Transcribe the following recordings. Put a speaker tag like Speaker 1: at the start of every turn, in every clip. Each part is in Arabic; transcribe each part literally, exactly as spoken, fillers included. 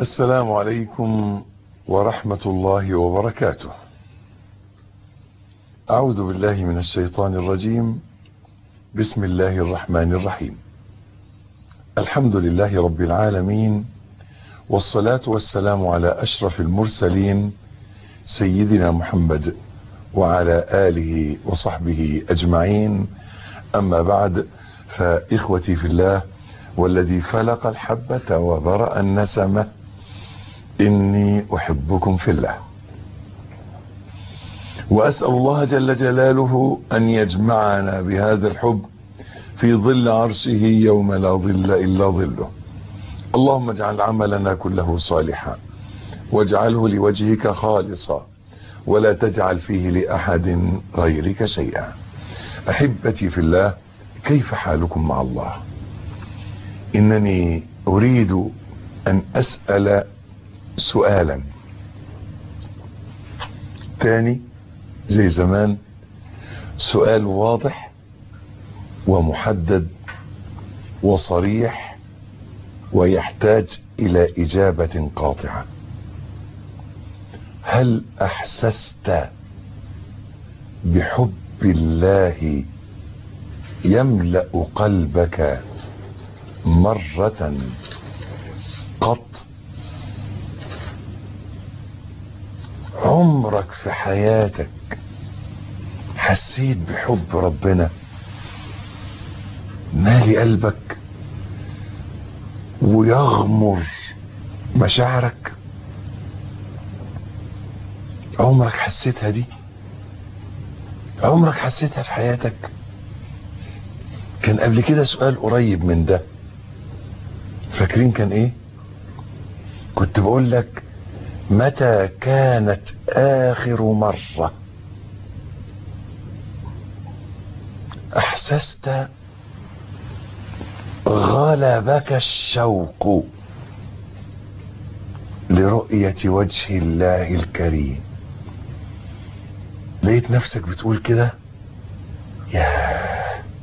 Speaker 1: السلام عليكم ورحمة الله وبركاته. أعوذ بالله من الشيطان الرجيم. بسم الله الرحمن الرحيم. الحمد لله رب العالمين، والصلاة والسلام على أشرف المرسلين سيدنا محمد وعلى آله وصحبه أجمعين. أما بعد، فإخوتي في الله والذي فلق الحبة وبرأ النسمة، إني أحبكم في الله، وأسأل الله جل جلاله أن يجمعنا بهذا الحب في ظل عرشه يوم لا ظل إلا ظله. اللهم اجعل عملنا كله صالحا، واجعله لوجهك خالصا، ولا تجعل فيه لأحد غيرك شيئا. أحبتي في الله، كيف حالكم مع الله؟ إنني أريد أن أسأل سؤالا تاني زي زمان، سؤال واضح ومحدد وصريح ويحتاج إلى إجابة قاطعة. هل أحسست بحب الله يملأ قلبك مرة قط؟ عمرك في حياتك حسيت بحب ربنا مالي قلبك ويغمر مشاعرك؟ عمرك حسيتها دي؟ عمرك حسيتها في حياتك؟ كان قبل كده سؤال قريب من ده، فاكرين كان ايه؟ كنت بقول لك: متى كانت آخر مرة أحسست غلبك الشوق لرؤية وجه الله الكريم؟ لقيت نفسك بتقول كده: ياه،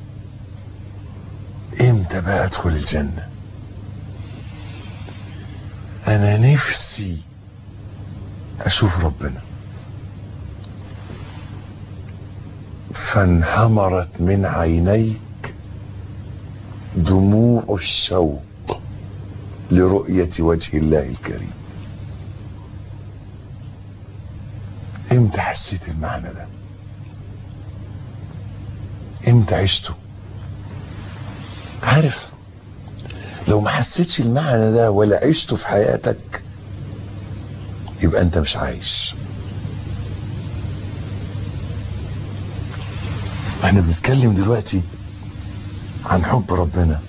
Speaker 1: امتى بقى ادخل الجنة؟ انا نفسي اشوف ربنا. فانهمرت من عينيك دموع الشوق لرؤية وجه الله الكريم. امتى حسيت المعنى ده؟ امتى عشته؟ عارف، لو ما حسيتش المعنى ده ولا عشته في حياتك يبقى انت مش عايش. احنا بنتكلم دلوقتي عن حب ربنا،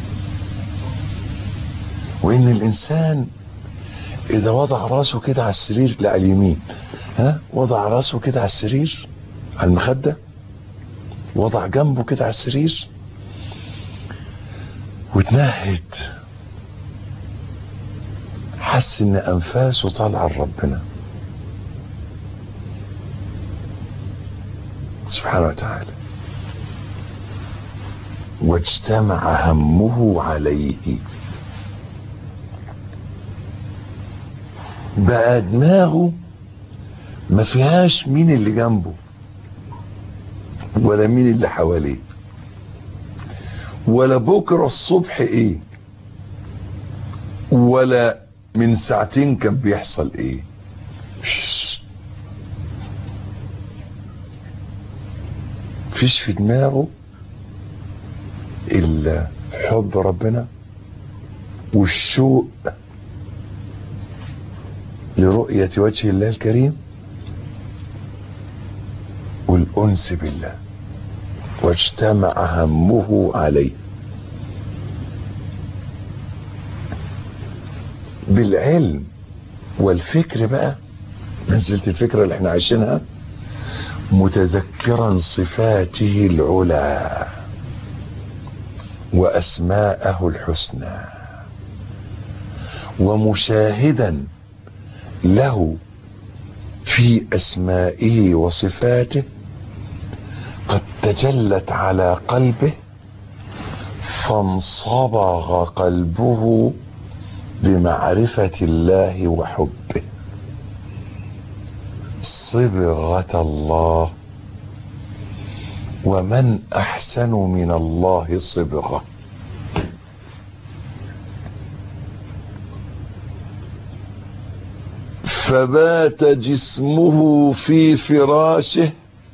Speaker 1: وان الانسان اذا وضع راسه كده على السرير، لا على اليمين، ها وضع راسه كده على السرير على المخدة، وضع جنبه كده على السرير وتنهد، حس ان انفاسه طالعه لربنا سبحانه وتعالى، واجتمع همه عليه. بقى دماغه ما فيهاش مين اللي جنبه ولا مين اللي حواليه ولا بكره الصبح ايه ولا من ساعتين كان بيحصل ايه. فيش في دماغه الا حب ربنا والشوق لرؤية وجه الله الكريم والأنس بالله، واجتمع همه عليه. بالعلم والفكر بقى، منزلة الفكرة اللي احنا عايشينها، متذكرا صفاته العلى وأسماءه الحسنى، ومشاهدا له في أسمائه وصفاته قد تجلت على قلبه، فانصبغ قلبه بمعرفة الله وحبه. صبغة الله، ومن أحسن من الله صبغة. فبات جسمه في فراشه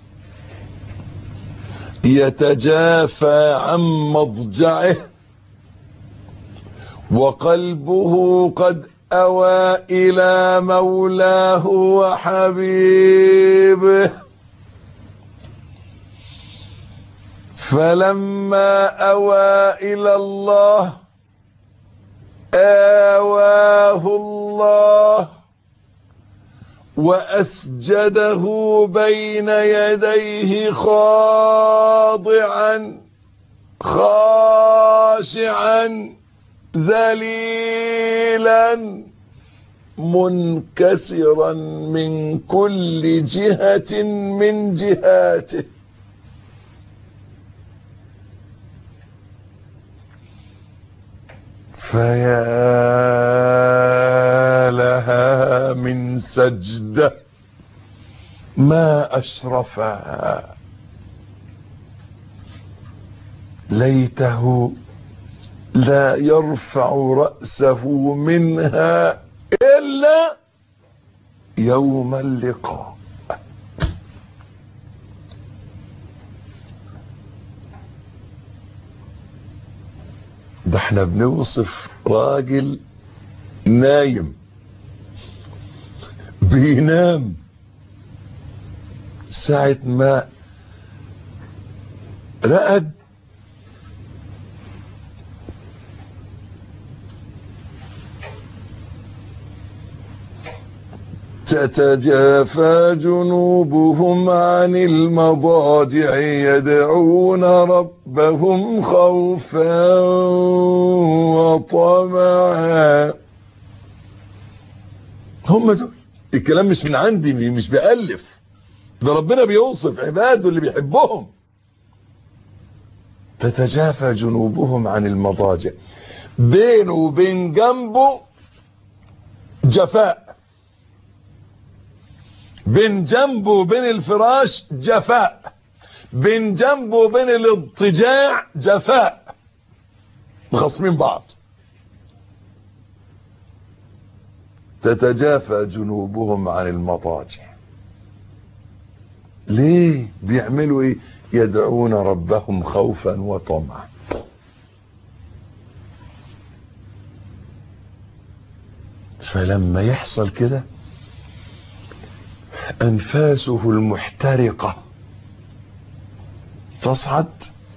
Speaker 1: يتجافى عن مضجعه، وقلبه قد أوى إلى مولاه وحبيبه. فلما أوى إلى الله آواه الله وأسجده بين يديه خاضعا خاشعا ذليلا منكسرا من كل جهة من جهاته. فيا لها من سجدة ما أشرفها، ليته لا يرفع رأسه منها إلا يوم اللقاء. ده احنا بنوصف راجل نايم بينام، ساعة ما رقد تتجافى جنوبهم عن المضاجع يدعون ربهم خوفا وطمعا. هم دول الكلام مش من عندي، مش بألف، ده ربنا بيوصف عباده اللي بيحبهم. تتجافى جنوبهم عن المضاجع، بينه وبين جنبه جفاء، بين جنبه وبين الفراش جفاء، بين جنبه وبين الاضطجاع جفاء، مخصمين بعض. تتجافى جنوبهم عن المضاجع. ليه بيعملوا ايه؟ يدعون ربهم خوفا وطمعا. فلما يحصل كده أنفاسه المحترقة تصعد،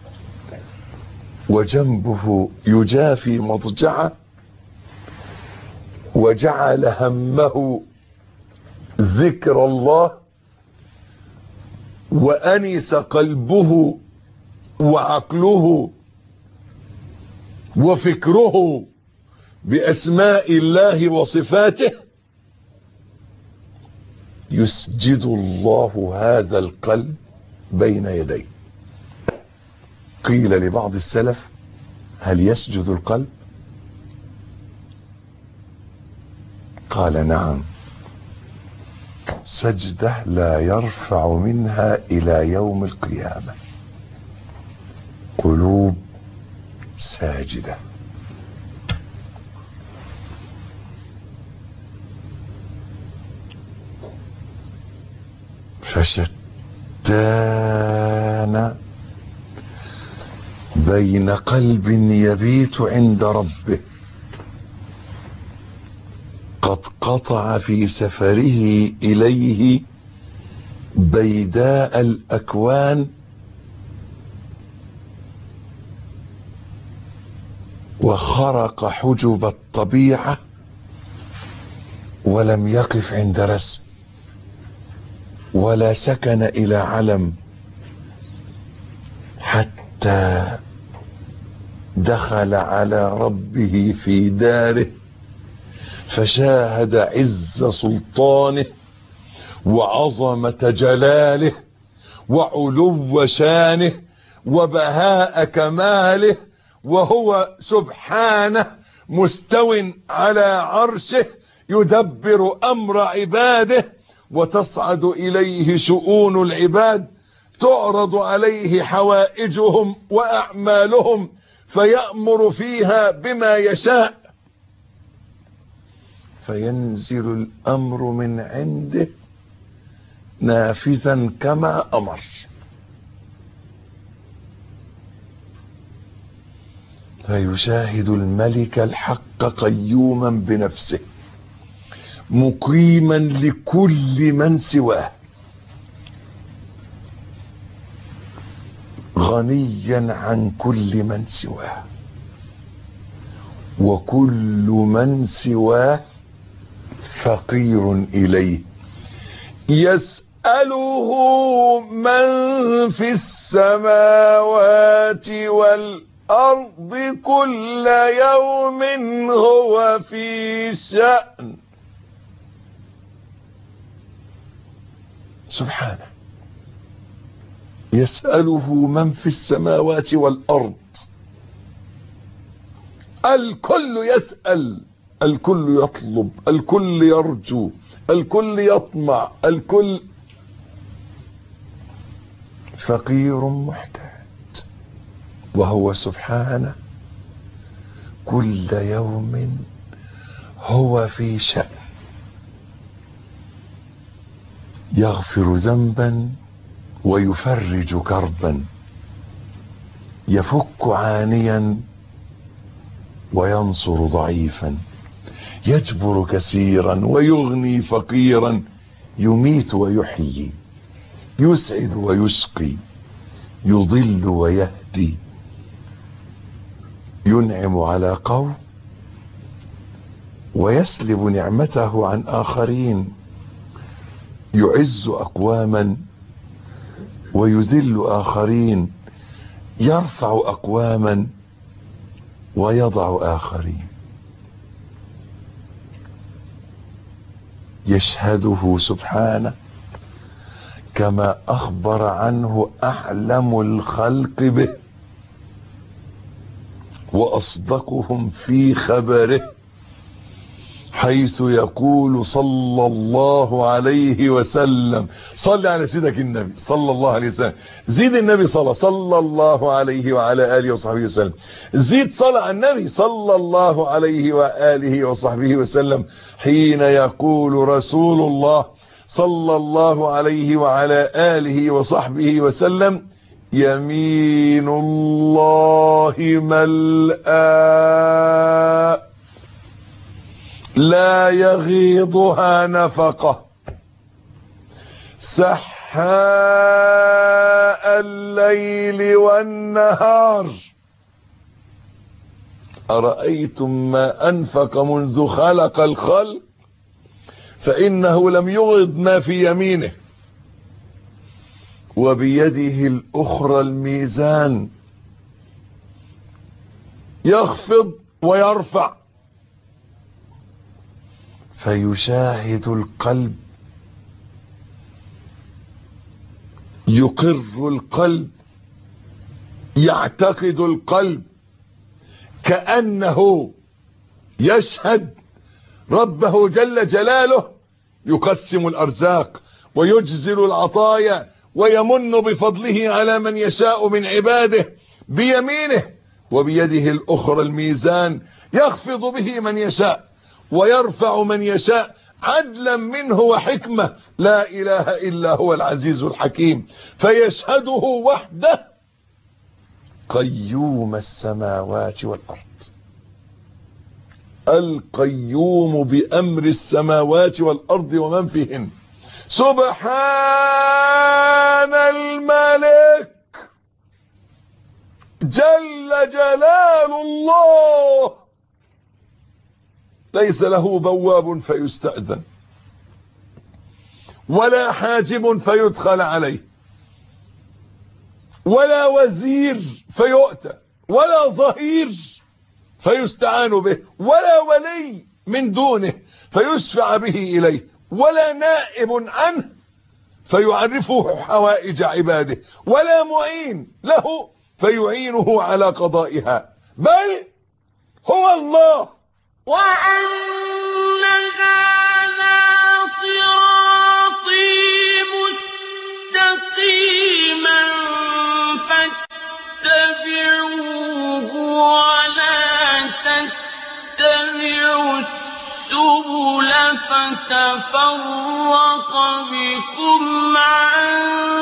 Speaker 1: وجنبه يجافي مضجعه، وجعل همه ذكر الله، وأنس قلبه وعقله وفكره بأسماء الله وصفاته. يسجد الله هذا القلب بين يديه. قيل لبعض السلف: هل يسجد القلب؟ قال: نعم، سجدة لا يرفع منها إلى يوم القيامة. قلوب ساجدة. فشتان بين قلب يبيت عند ربه قد قطع في سفره إليه بيداء الأكوان، وخرق حجب الطبيعة ولم يقف عند رسم، ولا سكن إلى علم، حتى دخل على ربه في داره فشاهد عز سلطانه وعظمة جلاله وعلو شانه وبهاء كماله، وهو سبحانه مستو على عرشه يدبر أمر عباده، وتصعد إليه شؤون العباد، تعرض عليه حوائجهم وأعمالهم فيأمر فيها بما يشاء، فينزل الأمر من عنده نافذا كما أمر. فيشاهد الملك الحق قيوما بنفسه مقيما لكل من سواه، غنيا عن كل من سواه، وكل من سواه فقير إليه، يسأله من في السماوات والأرض كل يوم هو في شأن. سبحانه، يسأله من في السماوات والأرض، الكل يسأل، الكل يطلب، الكل يرجو، الكل يطمع، الكل فقير محتاج، وهو سبحانه كل يوم هو في شأن، يغفر ذنبا ويفرج كربا، يفك عانيا وينصر ضعيفا، يجبر كثيرا ويغني فقيرا، يميت ويحيي، يسعد ويشقي، يضل ويهدي، ينعم على قوم ويسلب نعمته عن آخرين، يعز أقواما ويذل آخرين، يرفع أقواما ويضع آخرين. يشهده سبحانه كما أخبر عنه أعلم الخلق به وأصدقهم في خبره، حيث يقول صلى الله عليه وسلم، صل على سيدك النبي صلى الله عليه وسلم، زيد النبي صلى صلى الله عليه وعلى آله وصحبه وسلم، زيد صلى على النبي صلى الله عليه وآله وصحبه وسلم، حين يقول رسول الله صلى الله عليه وعلى آله وصحبه وسلم: يمين الله ملآ لا يغيضها نفقة، سحاء الليل والنهار، أرأيتم ما أنفق منذ خلق الخلق فإنه لم يغض ما في يمينه، وبيده الأخرى الميزان، يخفض ويرفع، فيشاهد القلب، يقر القلب، يعتقد القلب كأنه يشهد ربه جل جلاله يقسم الأرزاق ويجزل العطايا ويمن بفضله على من يشاء من عباده بيمينه، وبيده الأخرى الميزان يخفض به من يشاء ويرفع من يشاء عدلا منه وحكمة، لا إله إلا هو العزيز الحكيم. فيشهده وحده قيوم السماوات والأرض، القيوم بأمر السماوات والأرض ومن فيهن، سبحان الملك جل جلال الله، ليس له بواب فيستأذن ولا حاجب فيدخل عليه ولا وزير فيؤتى ولا ظهير فيستعان به ولا ولي من دونه فيشفع به إليه ولا نائب عنه فيعرفه حوائج عباده ولا معين له فيعينه على قضائها، بل هو الله
Speaker 2: وأن هذا صراطي مستقيما فاتبعوه ولا تتبعوا السبل فتفرق بكم عن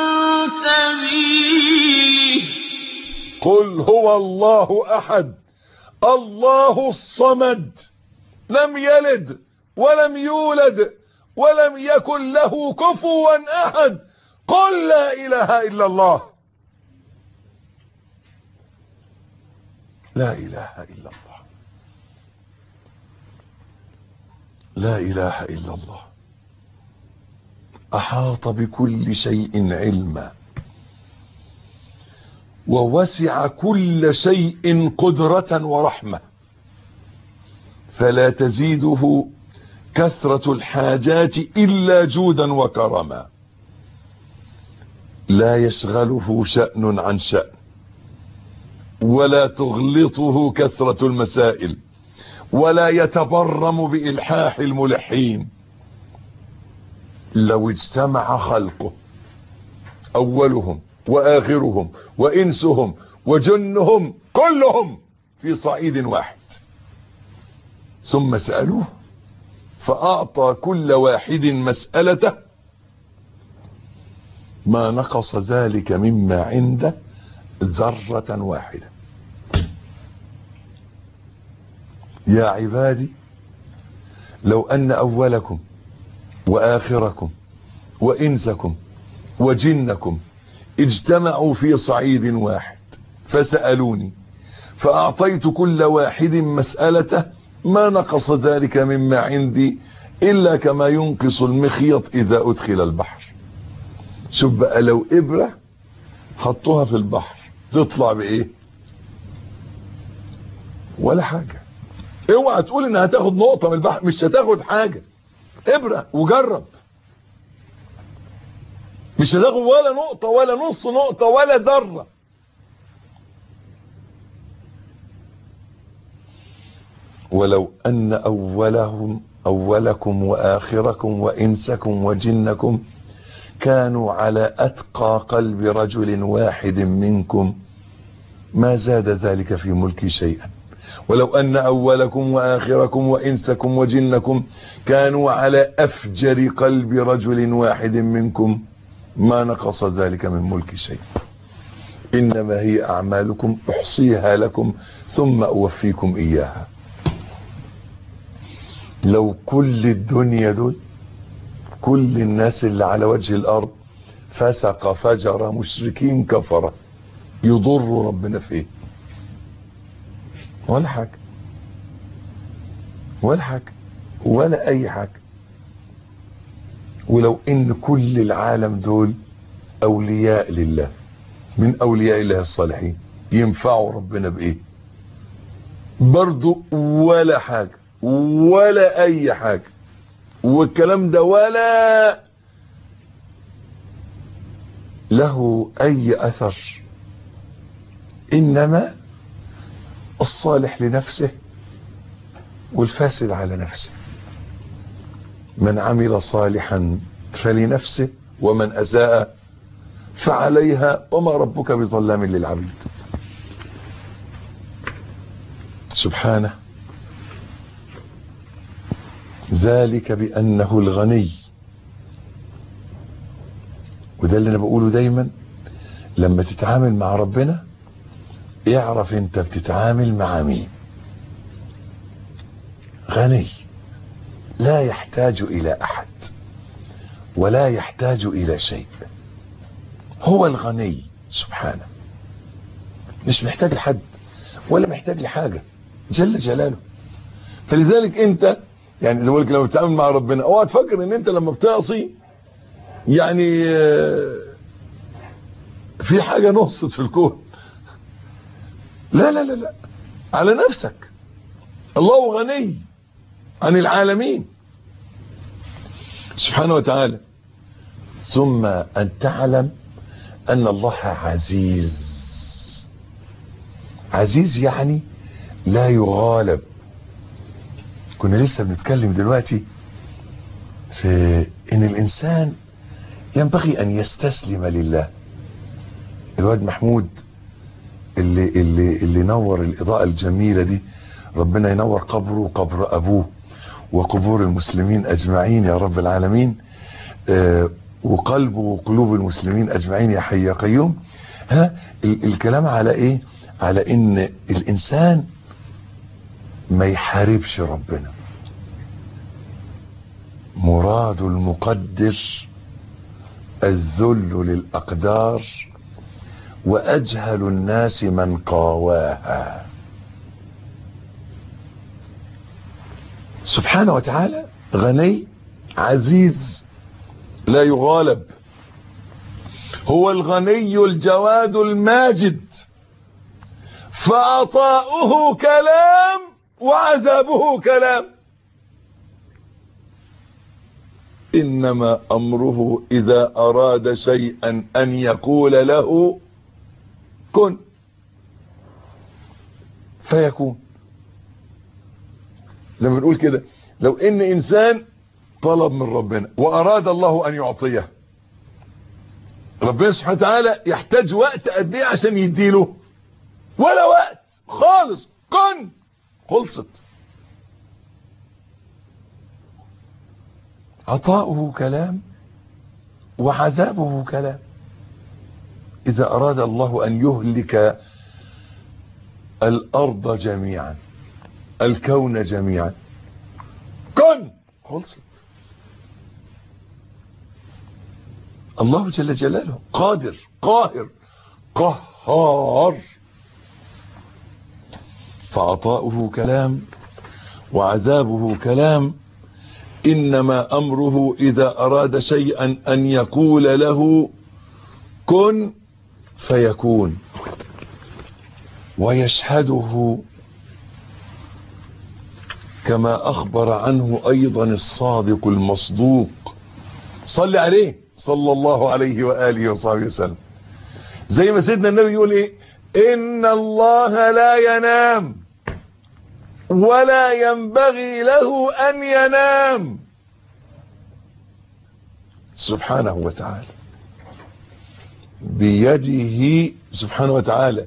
Speaker 2: سبيله.
Speaker 1: قل هو الله أحد الله الصمد لم يلد ولم يولد ولم يكن له كفوا أحد. قل لا إله إلا الله. لا إله إلا الله. لا إله إلا الله. أحاط بكل شيء علما ووسع كل شيء قدرة ورحمة، فلا تزيده كثرة الحاجات إلا جودا وكرما. لا يشغله شأن عن شأن ولا تغلطه كثرة المسائل ولا يتبرم بإلحاح الملحين. لو اجتمع خلقه أولهم وآخرهم وإنسهم وجنهم كلهم في صعيد واحد ثم سألوه فأعطى كل واحد مسألته ما نقص ذلك مما عنده ذرة واحدة. يا عبادي لو أن أولكم وآخركم وإنسكم وجنكم اجتمعوا في صعيد واحد فسألوني فأعطيت كل واحد مسألته ما نقص ذلك مما عندي إلا كما ينقص المخيط إذا أدخل البحر. شوف بقى لو إبرة حطوها في البحر تطلع بإيه؟ ولا حاجة. اوعى تقول انها هتاخد نقطة من البحر، مش هتاخد حاجة. إبرة وجرب، مش هتاخد ولا نقطة ولا نص نقطة ولا ذرة. ولو أن أولهم أولكم وآخركم وإنسكم وجنكم كانوا على أتقى قلب رجل واحد منكم ما زاد ذلك في ملكي شيئا. ولو أن أولكم وآخركم وإنسكم وجنكم كانوا على أفجر قلب رجل واحد منكم ما نقص ذلك من ملك شيء. إنما هي أعمالكم أحصيها لكم ثم أوفيكم إياها. لو كل الدنيا دول كل الناس اللي على وجه الأرض فسق فجر مشركين كفرة يضروا ربنا في ايه؟ ولا حاجة ولا حاجة ولا أي حاجة. ولو إن كل العالم دول أولياء لله من أولياء الله الصالحين ينفعوا ربنا بإيه؟ برضو ولا حاجة ولا أي حاجة. والكلام ده ولا له أي أثر. إنما الصالح لنفسه والفاسد على نفسه. من عمل صالحا فلنفسه ومن أساء فعليها وما ربك بظلام للعبيد. سبحانه. ذلك بأنه الغني. وده اللي أنا بقوله دايما، لما تتعامل مع ربنا اعرف انت بتتعامل مع مين. غني لا يحتاج إلى أحد ولا يحتاج إلى شيء. هو الغني سبحانه، مش محتاج لحد ولا محتاج لحاجة جل جلاله. فلذلك انت يعني زي ما قلت لما بتتعامل مع ربنا اوعى تفكر ان انت لما بتعصي يعني في حاجة نقصت في الكون. لا لا لا لا، على نفسك. الله غني عن العالمين سبحانه وتعالى. ثم أن تعلم أن الله عزيز. عزيز يعني لا يغالب كنا لسه بنتكلم دلوقتي في ان الانسان ينبغي ان يستسلم لله. الواد محمود اللي اللي اللي نور الاضاءة الجميلة دي، ربنا ينور قبره وقبر ابوه وقبور المسلمين اجمعين يا رب العالمين، آه وقلبه وقلوب المسلمين اجمعين يا حي يا قيوم. ها الكلام على ايه؟ على ان الانسان ما يحاربش ربنا. مراد المقدر الذل للأقدار، وأجهل الناس من قاواها. سبحانه وتعالى غني عزيز لا يغالب، هو الغني الجواد الماجد، فعطاؤه كلام وعذابه كلام. إنما أمره إذا أراد شيئا أن يقول له كن فيكون. لما نقول كده، لو إن إنسان طلب من ربنا وأراد الله أن يعطيه، ربنا سبحانه وتعالى يحتاج وقت قد ايه عشان يديله؟ ولا وقت خالص. كن خلصت. عطاؤه كلام وعذابه كلام. إذا أراد الله أن يهلك الأرض جميعا، الكون جميعا، كن خلصت. الله جل جلاله قادر قاهر قهار، فعطاؤه كلام وعذابه كلام. إنما أمره إذا أراد شيئا أن يقول له كن فيكون. ويشهده كما أخبر عنه أيضا الصادق المصدوق، صل عليه صلى الله عليه وآله وصحبه وسلم. زي ما سيدنا النبي يقول ايه؟ إن الله لا ينام ولا ينبغي له أن ينام سبحانه وتعالى. بيده سبحانه وتعالى.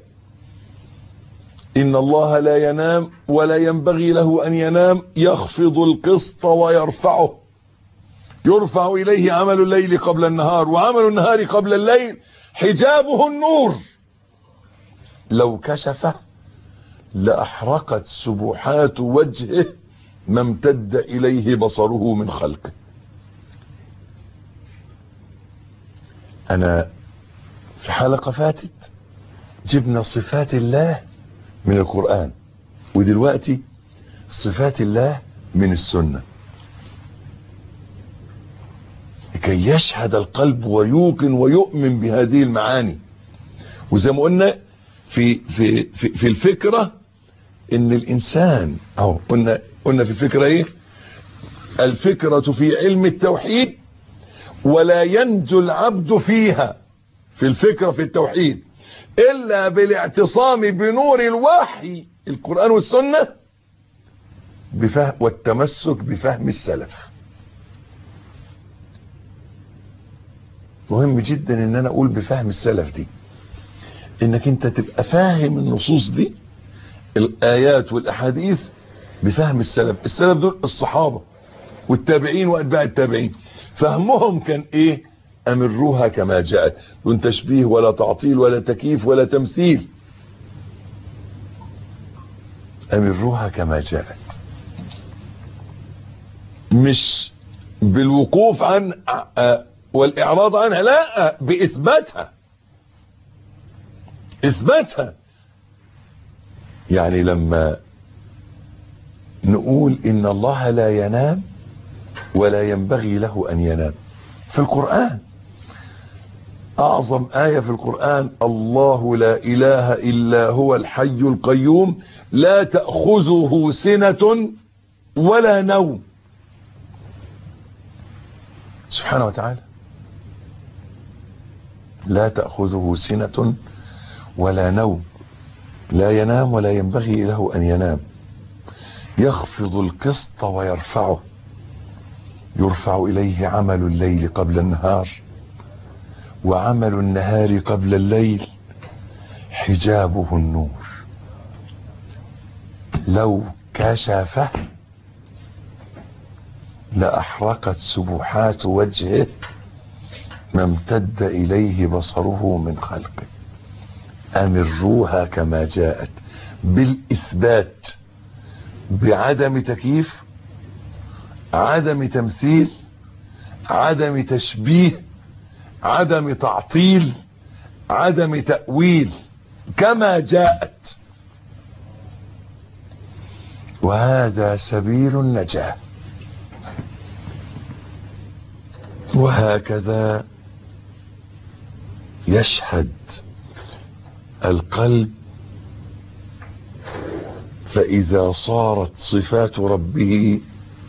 Speaker 1: إن الله لا ينام ولا ينبغي له أن ينام، يخفض القسط ويرفعه. يرفع إليه عمل الليل قبل النهار وعمل النهار قبل الليل، حجابه النور، لو كشفه لأحرقت سبحات وجهه ما امتد إليه بصره من خلقه. أنا في حلقة فاتت جبنا صفات الله من القرآن، ودلوقتي صفات الله من السنة، لكي يشهد القلب ويوقن ويؤمن بهذه المعاني. وزي ما قلنا في في في, في الفكرة ان الانسان اهو قلنا قلنا في الفكرة ايه؟ الفكرة في علم التوحيد ولا ينجو العبد فيها، في الفكرة في التوحيد، الا بالاعتصام بنور الوحي القرآن والسنة بفهم والتمسك بفهم السلف. مهم جدا ان انا اقول بفهم السلف دي، انك انت تبقى فاهم النصوص دي، الايات والاحاديث بفهم السلف. السلف دول الصحابة والتابعين واتباع التابعين، فهمهم كان ايه؟ امروها كما جاءت، دون تشبيه ولا تعطيل ولا تكييف ولا تمثيل. امروها كما جاءت، مش بالوقوف عن والاعراض عنها، لا، باثباتها. اثباتها يعني لما نقول ان الله لا ينام ولا ينبغي له ان ينام، في القرآن اعظم آية في القرآن: الله لا اله الا هو الحي القيوم لا تأخذه سنة ولا نوم. سبحانه وتعالى لا تأخذه سنة ولا نوم، لا ينام ولا ينبغي له أن ينام. يخفض القسط ويرفعه، يرفع إليه عمل الليل قبل النهار، وعمل النهار قبل الليل حجابه النور. لو كشفه لأحرقت سبحات وجهه ما امتد إليه بصره من خلقه. أمروها كما جاءت بالإثبات، بعدم تكييف، عدم تمثيل، عدم تشبيه، عدم تعطيل، عدم تأويل، كما جاءت. وهذا سبيل النجاة. وهكذا يشهد القلب، فإذا صارت صفات ربه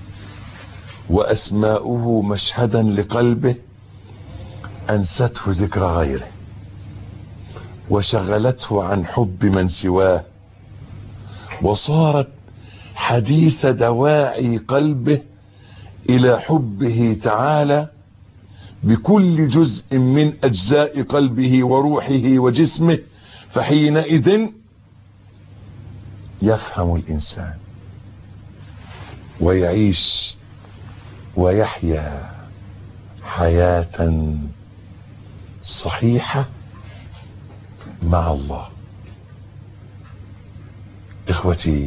Speaker 1: وأسماؤه مشهدا لقلبه أنسته ذكر غيره، وشغلته عن حب من سواه، وصارت حديث دواعي قلبه إلى حبه تعالى بكل جزء من أجزاء قلبه وروحه وجسمه. فحينئذ يفهم الإنسان ويعيش ويحيا حياة صحيحة مع الله. إخوتي،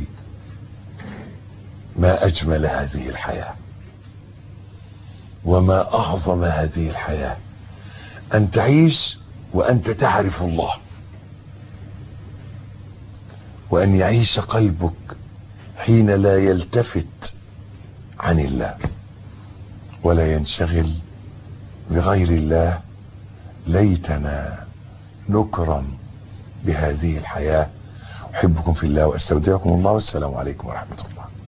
Speaker 1: ما أجمل هذه الحياة، وما أعظم هذه الحياة، أن تعيش وأنت تعرف الله، وأن يعيش قلبك حين لا يلتفت عن الله ولا ينشغل بغير الله. ليتنا نكرم بهذه الحياة. أحبكم في الله وأستودعكم الله، والسلام عليكم ورحمة الله.